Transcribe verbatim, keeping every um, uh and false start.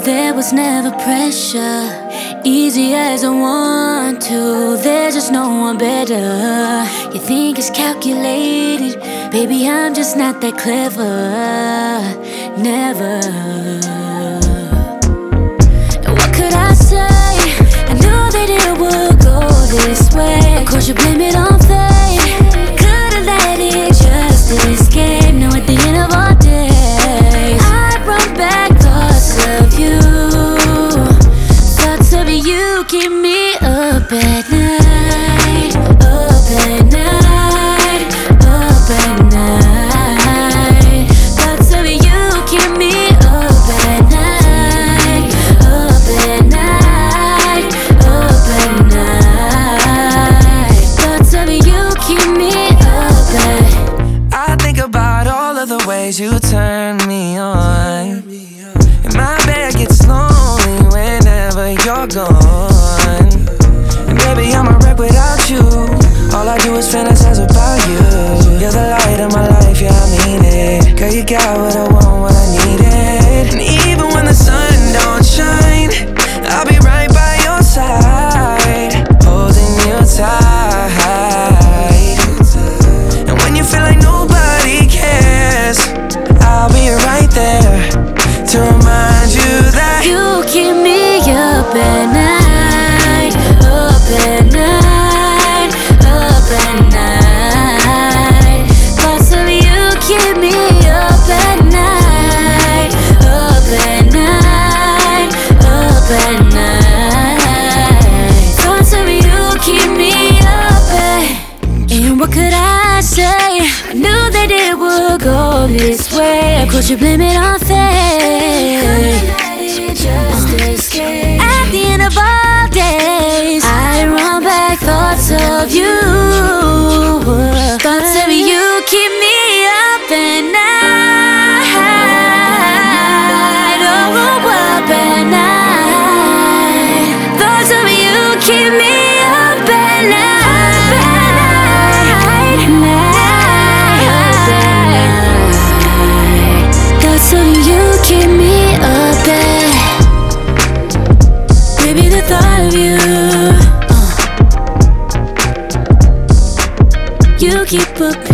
there was never pressure. Easy as I want to, there's just no one better. You think it's calculated, baby, I'm just not that clever. Never. And what could I say? I knew that it would go this way. Of course you blame it on fate. Could've let it just escape. Now at the end of our days, I run back thoughts of you. Thoughts of you keep me up at night. Up at night. Up at night. Thoughts of you keep me up at night. Up at night. Up at night. Thoughts of you keep me up at. I think about all of the ways you turn me on, and my bed gets lonely whenever you're gone. And baby, I'm a wreck without you. All I do is fantasize about you. You're the light of my life, yeah, I mean it. Girl, you got what I want, what I needed. And even when the sun don't shine, I'll be right by your side, holding you tight. And when you feel like nobody cares, I'll be right there to remind you that you keep me up at night. Up at night. Up at night. Thoughts of you keep me up at night. Up at night. Up at night. Thoughts of you keep me up at. And what could I say? I knew that it would go this way. Of course you blame it on fate. At the end of all days, I run back thoughts of you. Thoughts of you keep me up at night. Oh, up at night. Thoughts of you keep me up at night. Thoughts of you keep me up at. Baby, the thought of you, uh, you keep up